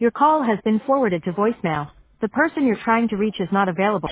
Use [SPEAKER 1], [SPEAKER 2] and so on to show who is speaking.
[SPEAKER 1] Your call has been forwarded to voicemail. The person you're trying to reach is not available.